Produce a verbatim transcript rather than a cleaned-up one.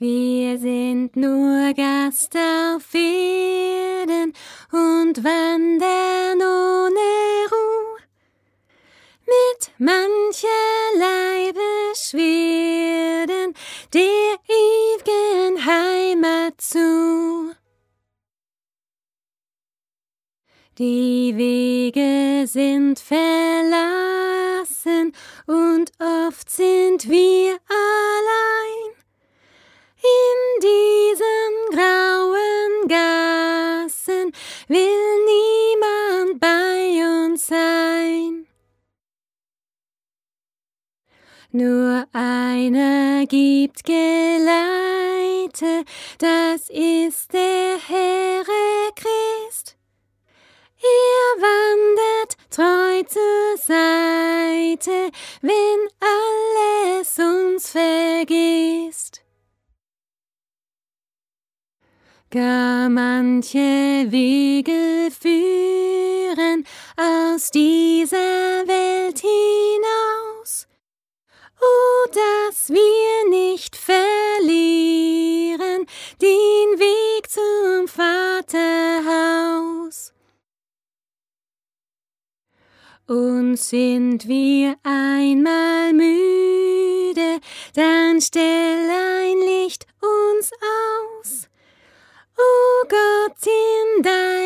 Wir sind nur Gast auf Erden und wandern ohne Ruhe mit mancherlei Beschwerden der ewigen Heimat zu. Die Wege sind verlassen und oft sind wir allein in diesen grauen Gassen, will niemand bei uns sein. Nur einer gibt Geleite, das ist der Herr Christ. Er wandert treu zur Seite, wenn alles uns vergisst. Gar manche Wege führen aus dieser Welt hinaus, oh, dass wir nicht verlieren den Weg zum Vaterhaus. Und sind wir einmal müde, dann stell ein Licht uns aus. O Gott, in dein